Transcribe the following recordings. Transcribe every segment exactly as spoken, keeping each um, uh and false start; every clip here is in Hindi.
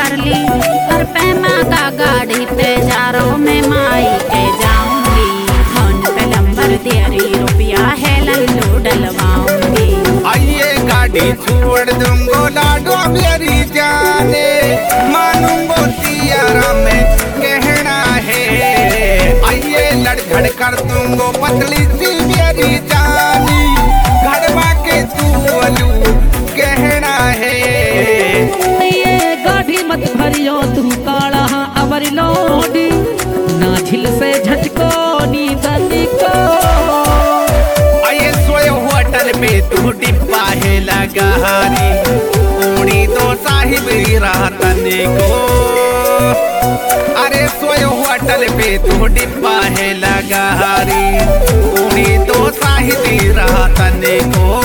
कर ली और पैमा का गाड़ी पे जारो में माई के जाऊंगी। फोन पे नंबर तेरी रुपया है लल्लू डलवाऊंगी। आइए गाड़ी छोड़ दूंगो लाडो मेरी जाने, मानूंगो तियारा में कहना है। आइए लड़खड़ कर दूंगो पतली सी मेरी जानी, घड़वा के तू अलू कहना है। ये गाड़ी मत भरियो तू काला अवर लोडी, ना झिल से झटको नी दनी को। आइए सोए होटल पे तू डिब्बा है लगारी, उड़ी तो साहिब रातने को। अरे सोए होटल पे तू डिब्बा है लगारी, उड़ी तो साहिब रातने को।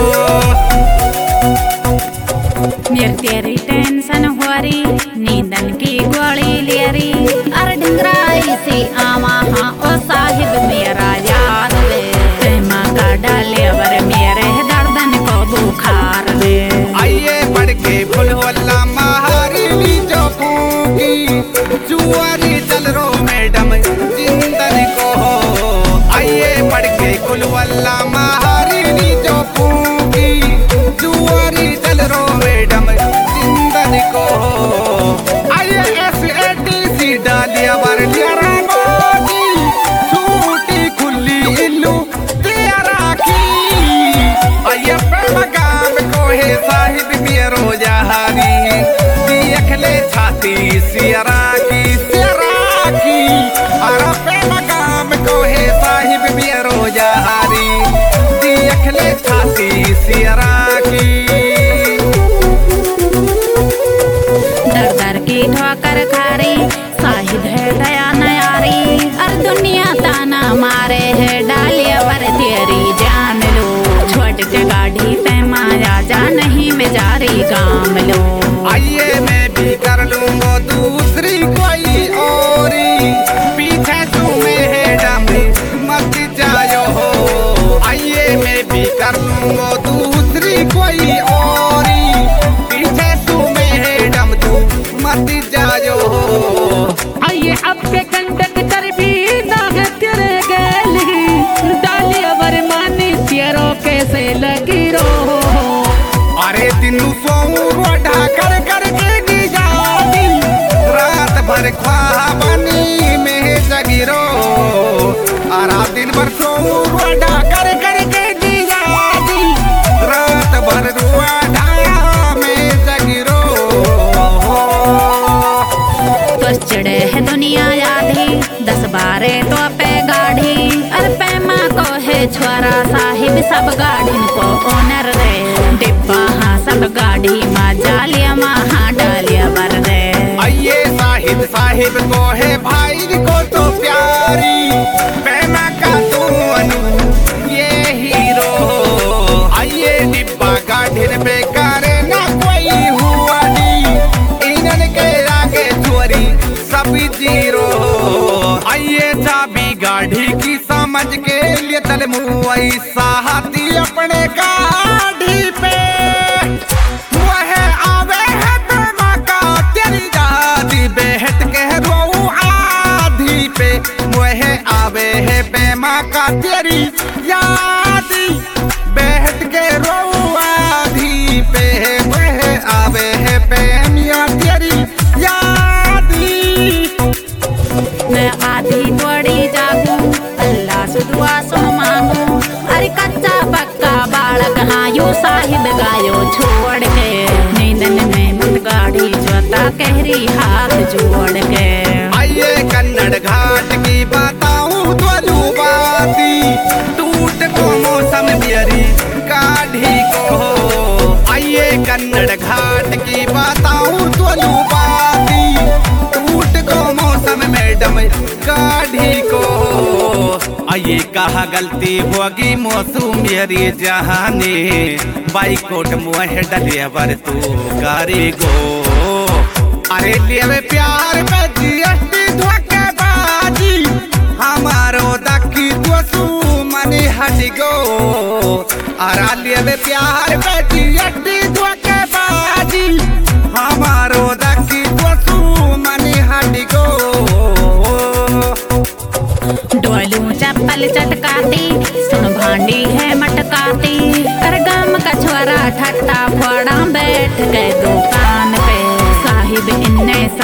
मेरी तेरी टेंशन हो रही, नींदन की गोली ले रही, अरे ढिंगराई सी आवा हाँ ओ साहिब मेरा याद ले। प्रेमा का डाले अबर मेरे दर्दन को बुखार ले। आइए बढ़ के फुलवल्ला महारी जो फूकी, जुआरी चल रो मैडम जिंदन को। आइए बढ़ के फुलवल्ला महारी जो फूकी, जुआरी चल रो मैडम जिंदन को। आइए एस ए टी सी डालिया बर लिया मोदी, छूटी खुली इल्लू तेरा की। आइए प्रेम काम को है साहिब मेरो जहारी, देख ले छाती सियरा की सियरा की। अरे प्रेम काम को है साहिब मेरो जहारी, देख ले छाती सियरा की। दर दर की ठोकर खारी, साहिद है दया नयारी, और दुनिया ताना मारे है डालिया वर तेरी जान लो। छोट के गाड़ी पे माया जा नहीं बेचारी काम लो। आइए मैं भी कर लूंगा दूसरी कोई औरी, पीछे तुम्हें है डमरी मत जायो हो। आइए मैं भी कर लूंगा दूसरी कोई औरी, पीछे तुम्हें है डम तू मत जायो हो। आइए अब के कंडक्टर भी ना है तेरे गली, डाली अवर मानी तेरो कैसे लगी रो। अरे दिन सोऊं ढाकर कर के जाती, रात भर ख्वाबनी में जगी रो। अरा दिन भर सोऊं ढाकर कर के जाती, रात भर रुआ ढाया में जगी रो। तो चिड़े है दुनिया आधी, दस बारह तो पे गाड़ी, और पैमा को है छोरा साहिब सब गाड़ी को ओनर रे। डिब्बा हाँ सब गाड़ी माँ जालिया माँ हाँ डालिया बर रे। आइए साहिब साहिब को है भाई को तो प्यारी, पैमा का तू अनु ये हीरो। आइए डिब्बा गाड़ी पे करे ना कोई हुआ नी, इनन के आगे चोरी सब जीरो। आइए चाबी गाड़ी की समझ के लिए तल मुआई साहती अपने गाड़ी पे। वह आवे है पैमा का तेरी दादी, बेहद के रो आधी पे। वह आवे है पैमा का तेरी यादी, बेहद के रो आधी पे। वह आवे है पैमिया तेरी यादी। मैं आधी तोड़ी जागू, अल्लाह से दुआ सुन मांगू। अरे कच्चा पक्का बालक हाँ यू साहिब गायो छोड़ के, नींदन में मत गाड़ी जोता कहरी हाथ जोड़ के। आइए कन्नड़ घाट की बताऊं तो बाती, टूट को मौसम मेरी गाड़ी को। आइए कन्नड़ घाट की बताऊं तो बाती, टूट को मौसम मैडम गाड़ी को। आइए कहा गलती होगी मौसम मेरी जहाने, बाइकोट मुँह डलिया बर तू गाड़ी गो। अरे लिए प्यार पे जीएसटी धोखेबाजी, हमारो दखी दोसू मनी हट गो। अरा लिए प्यार पे जीएसटी धोखेबाजी, हमारो दखी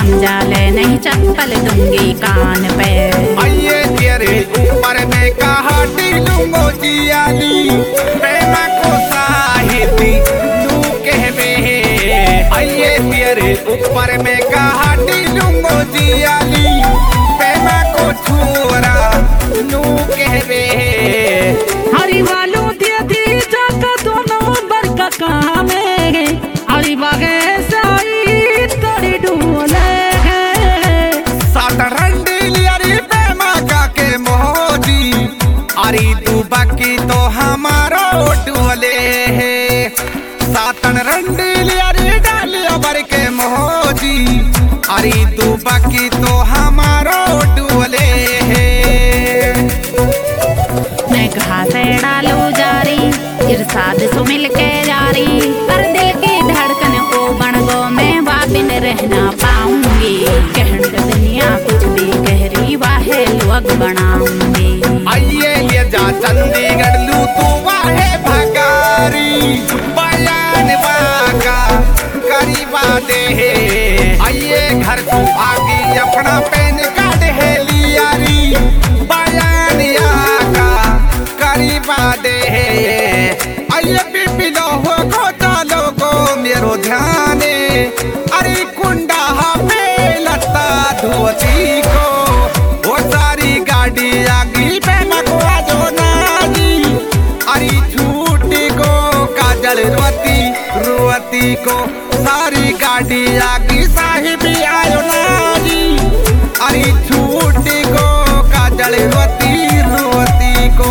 समझा ले नहीं चप्पल दूंगी कान पे। आइए तेरे ऊपर में कहा लूंगो जियाली प्रेमा को साहिती लू कहवे। आइए तेरे ऊपर में कहा लूंगो जियाली प्रेमा को छुरा लू कहवे। हरी वालू दिया दी जाका दोनों बरका काम है हरी बागे साई तोड़ी डूले है। सात रंडीली अरे प्रेमा का के मोदी अरे तू बाकी तो हमारा डुले है। सातन रंडीली अरे डालिया बर के मोदी अरे तू बाकी तो हमारा डुले है। मैं कहा से डालू जारी इरसाद सो मिल के जारी पर दिल की धड़कन को बन गो मैं वापिन रहना पाऊंगी। कहन दुनिया कुछ भी गहरी वाहे लोग बनाऊंगी। आइए ले जा चंडीगढ़ लू तू वाहे भगारी बयान बाका करीबा दे। आइए घर तू आगी अपना पेन कार्ड है लियारी बयान आका करीबा दे। आइए पिपिलो हो गोता लोगो मेरो ध्यान अरे कुंडा पे लता धोती को वो सारी गाड़ी आगी पे मकवा जो नानी अरे छूटी को काजल रोती रोती को सारी गाड़ी आगी साहिब आयो नानी अरे छूटी को काजल रोती रोती को।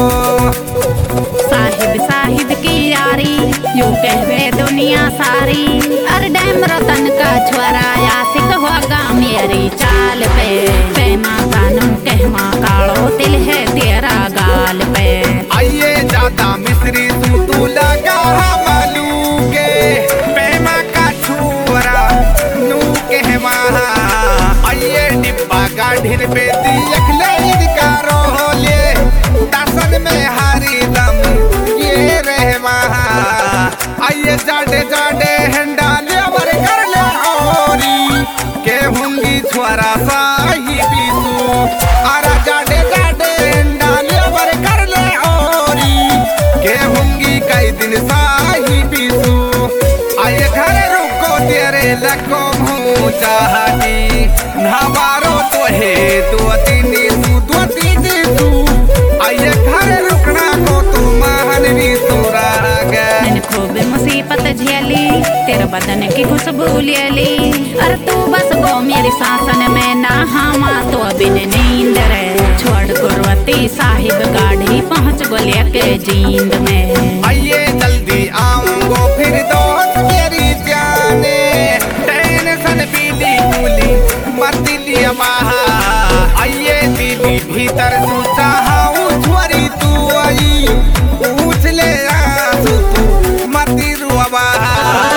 साहिब साहिब की यारी यूं कहवे दुनिया सारी अर डैम रतन का छुरा यासिक होगा मेरी चाल पे। प्रेमा कानू कहवा कालो दिल है तेरा गाल पे। आइए ज्यादा मिस्री तू तू लगा मालू के प्रेमा का छुरा नू कहवा। आइए डिब्बा गाढ़िन पे दियख ले का रोले दासन में हारी दम ये रहवा। आइए जाडे जाडे हंडा ले वर कर ले औरी के होंगी छुरा साही बीसू आरा जाडे जाडे हंडा ले वर कर ले औरी के होंगी कई दिन साही बीसू। आइए घर रुको तेरे लको मुँह चाहती नवारो तो है दो तीन सू दो तीन सू। आइए घर रुकना को तू महान भी सुरा गए। मैंने खूब मुसीबत झेली तेरे बदन की खुशबू ले ली अर तू बस गो मेरी सांसन में ना हामा तो बिन नींद रे। छोड़ गुरवती साहिब गाड़ी पहुँच गो लेके जींद में। आइए जल्दी आऊंगो फिर दोस्त मेरी जाने टेंशन पीली पूली मत लिया बाहा। आइए दिली भीतर तू चाहूं छोरी तू आई पूछ ले आंसू तू मत रुआ बाहा।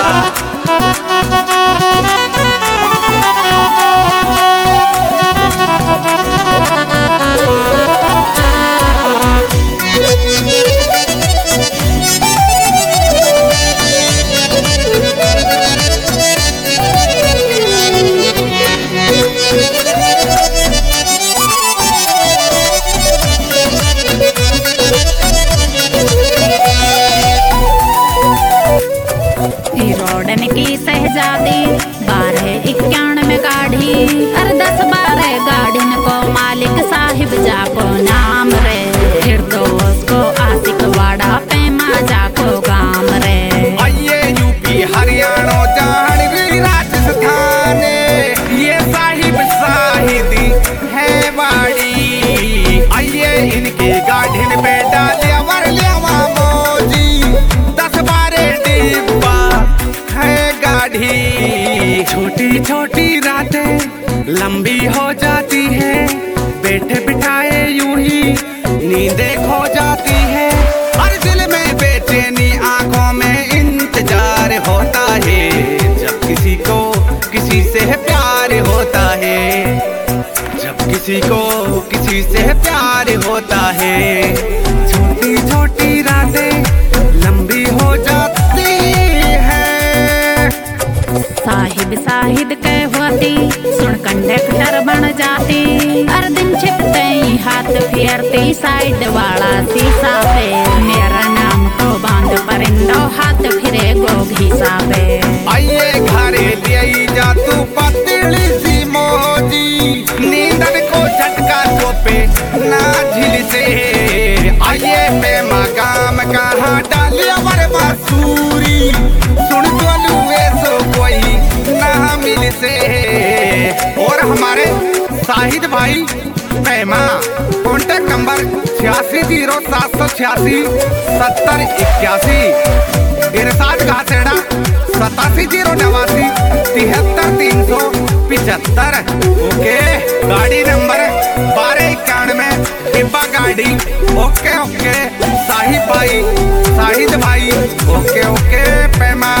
रोडन की सहजादी बारह इक्यानवे गाड़ी अर दस बारह गाड़िन को मालिक साहिब जाको नाम रे। फिर तो उसको आशिक वाड़ा पैमा जाको गाम रे। आइए यूपी हरियाणा जान भी राजस्थान ये साहिब साहिदी है बाड़ी। आइए इनकी गाढ़िन पे डालिया वर लियावा मोजी दस बारह डिब्बा है गाड़ी। छोटी छोटी रातें लंबी हो जाती है बैठे बिठाए यूं ही नींदें खो जाती है। हर दिल में बेचैनी आंखों में इंतजार होता है जब किसी को किसी से प्यार होता है। जब किसी को किसी से प्यार होता है छोटी छोटी रातें लंबी हो जाती है। साहिब साहिब के होती सुन कंडक्टर बन जाती। हर दिन छिपते ही हाथ फेरती साइड वाला शीशा पे। मेरा नाम को बांध परिंदो हाथ फिरे गो घीसा पे। आइए घरे ले जा तू पतली सी मोजी, नींदन को झटका चोपे ना झिल से। आइए पे मकाम कहाँ डालिया वर बासूरी, सुन बोलू ऐसो कोई ना मिल से। और हमारे शाहिद भाई पैमा कॉन्टेक्ट नंबर छियासी जीरो सात सौ छियासी सत्तर इक्यासी। इरशाद घासेड़ा सतासी जीरो नवासी तिहत्तर तीन सौ पिछहत्तर। ओके गाड़ी नंबर बारह इक्यानवे डिब्बा गाड़ी। ओके ओके साहिब भाई शाहिद भाई ओके ओके पैमा।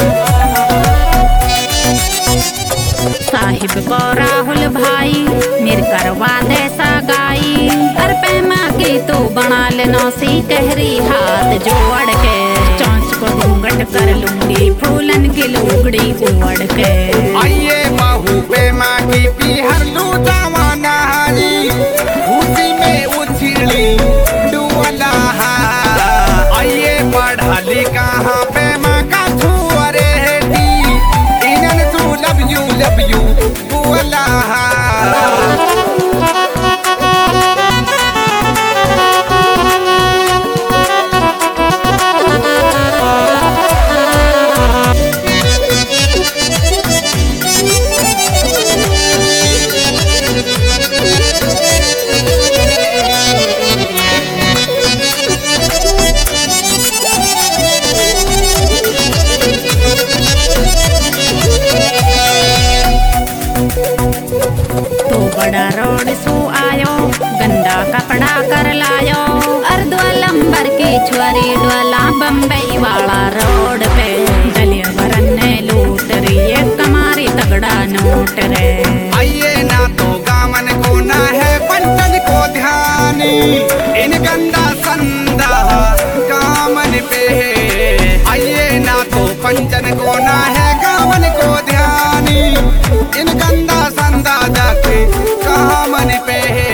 साहिब को राहुल भाई मेरे करवा दे सगाई। हर पैमा की तू बना लेनो सी कहरी हाथ जोड़ के। चौंच को घूंघट कर लूंगी फूलन की लुगड़ी उड़ के। आइए बाहू पैमा की पीहर लू जवाना हारी, खुशी में उछली डुअला। आइए पढ़ा लिखा हाँ पैमा का छुअरे दी, इनन तू लव यू लव यू बोला। तो बड़ा रोड सो आयो गंदा कपड़ा कर लायो। और दो लंबर की छुरी डोला बम्बई वाला रोड पे। दलिया भरन ने लूट रही है कमारी तगड़ा नोट रे। आइए ना तो गामन को ना है पंचन को ध्यानी, इन गंदा संदा गामन पे। आइए ना तो पंचन को ना है गामन को ध्यानी, इन गंदा संदा जाके कहाँ मन पे।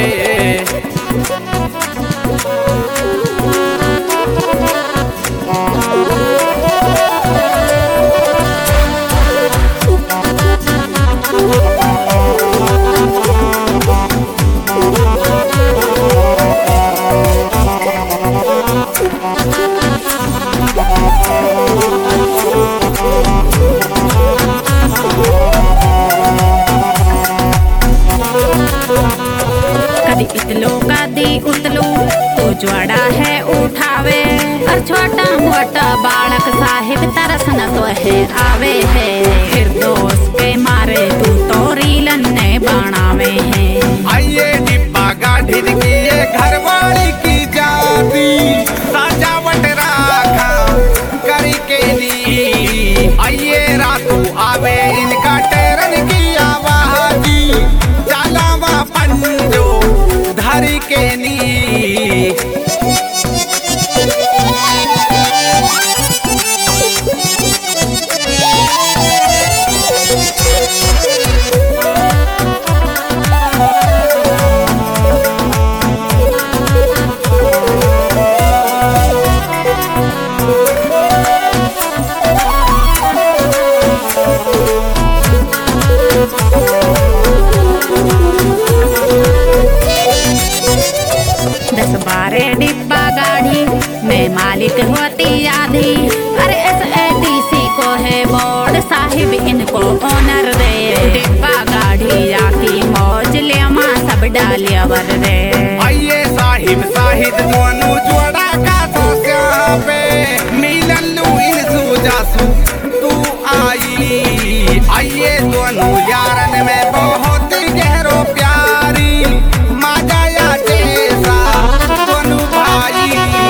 कभी इतलो कदी उतलो तो ज्वाड़ा है उठावे। और छोटा मोटा बालक साहिब तरसन तो है आवे है। फिर दोस्त के मारे तू तो रीलन ने बनावे है। आइए डिब्बा गाड़ी की ये घरवाली की जाती, सजावट राखा करी के ली। आइए रातू आवे इनका टेरन की आवाजी, चालावा पंजो धरी के नी। दस बारह डिब्बा गाड़ी में मालिक होती आधी। अरे एस ए टी सी को है बोर्ड साहिब इनको ओनर दे। डिब्बा गाड़ी आकी मौज ले माँ सब डालिया वर रे। आइए साहिब साहिद दोनों जोड़ा